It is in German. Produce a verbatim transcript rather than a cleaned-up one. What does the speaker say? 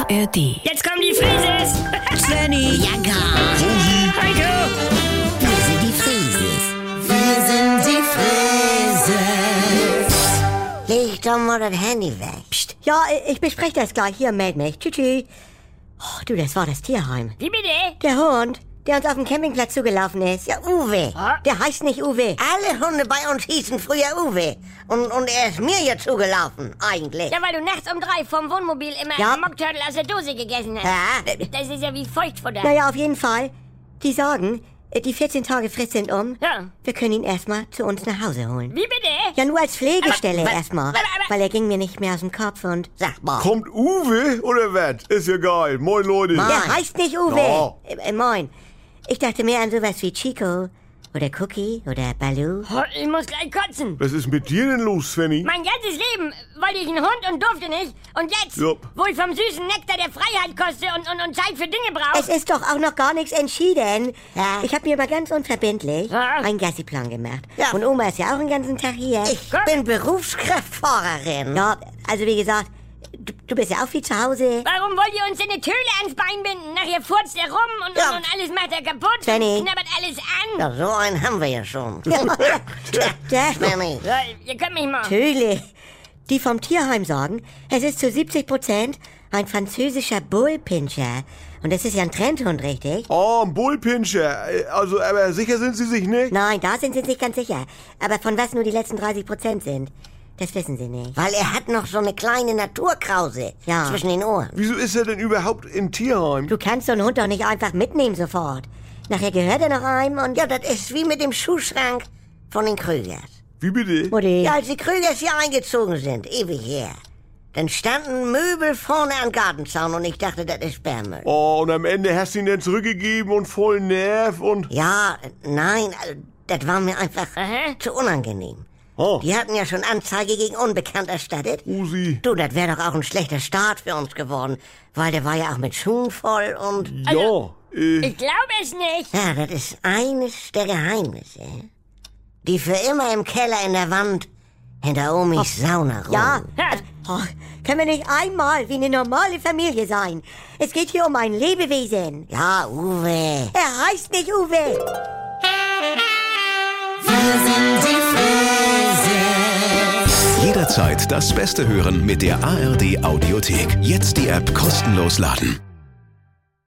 R D. Jetzt kommen die Frises! Svenny, Ja, gar. Heiko! Wir sind die Frieses. Wir sind die Frieses. Leg doch mal das Handy weg. Psst. Ja, ich bespreche das gleich. Hier, meld mich. Tschüss. tschüss. Oh, du, das war das Tierheim. Wie bitte? Der Hund, der uns auf dem Campingplatz zugelaufen ist. Ja, Uwe. Ah. Der heißt nicht Uwe. Alle Hunde bei uns hießen früher Uwe. Und, und er ist mir ja zugelaufen, eigentlich. Ja, weil du nachts um drei vom Wohnmobil immer Ja. Mockturtle aus der Dose gegessen hast. Ja. Das ist ja wie Feuchtfutter. Naja, auf jeden Fall. Die sagen, die vierzehn Tage Frist sind um. Ja. Wir können ihn erstmal zu uns nach Hause holen. Wie bitte? Ja, nur als Pflegestelle Aber- erstmal. aber- aber- Weil er ging mir nicht mehr aus dem Kopf und... Sag mal. Kommt Uwe oder was? Ist ja geil. Moin, Leute. Moin. Der heißt nicht Uwe. Ja. Äh, äh, moin. Ich dachte mehr an sowas wie Chico oder Cookie oder Baloo. Oh, ich muss gleich kotzen. Was ist mit dir denn los, Svenny? Mein ganzes Leben wollte ich einen Hund und durfte nicht. Und jetzt, Jupp. wo ich vom süßen Nektar der Freiheit koste und, und, und Zeit für Dinge brauche... Es ist doch auch noch gar nichts entschieden. Ja. Ich habe mir mal ganz unverbindlich Ja. einen Gassiplan gemacht. Ja. Und Oma ist ja auch den ganzen Tag hier. Ich bin Berufskraftfahrerin. Ja, also wie gesagt, du, du bist ja auch viel zu Hause. Warum wollt ihr uns denn eine Töle ans Bein binden? Nachher furzt er rum und, Ja. und, und alles macht er kaputt. Svenny. Und knabbert alles an. Ja, so einen haben wir ja schon. Der Svenny. Ja, ihr könnt mich mal... Töle. Die vom Tierheim sagen, es ist zu siebzig Prozent ein französischer Bullpinscher. Und das ist ja ein Trendhund, richtig? Oh, ein Bullpinscher. Also, aber sicher sind Sie sich nicht? Nein, da sind sie sich ganz sicher. Aber von was nur die letzten dreißig Prozent sind, das wissen sie nicht. Weil er hat noch so eine kleine Naturkrause Ja. zwischen den Ohren. Wieso ist er denn überhaupt im Tierheim? Du kannst so einen Hund doch nicht einfach mitnehmen sofort. Nachher gehört er noch einem und... Ja, das ist wie mit dem Schuhschrank von den Krügers. Wie bitte? Mutti. Ja, als die Krügers hier eingezogen sind, ewig her, dann standen Möbel vorne am Gartenzaun und ich dachte, das ist Sperrmüll. Oh, und am Ende hast du ihn dann zurückgegeben und voll Nerv und... Ja, nein, also, das war mir einfach Aha. zu unangenehm. Oh, Die hatten ja schon Anzeige gegen Unbekannt erstattet. Usi. Du, das wäre doch auch ein schlechter Start für uns geworden, weil der war ja auch mit Schuhen voll und... Ja, äh, Ich glaube es nicht. Ja, das ist eines der Geheimnisse, die für immer im Keller in der Wand hinter Omis Sauna ruhen. Ja, Ja. oh, können wir nicht einmal wie eine normale Familie sein? Es geht hier um ein Lebewesen. Ja, Uwe. Er heißt nicht Uwe. Jederzeit das Beste hören mit der A R D Audiothek. Jetzt die App kostenlos laden.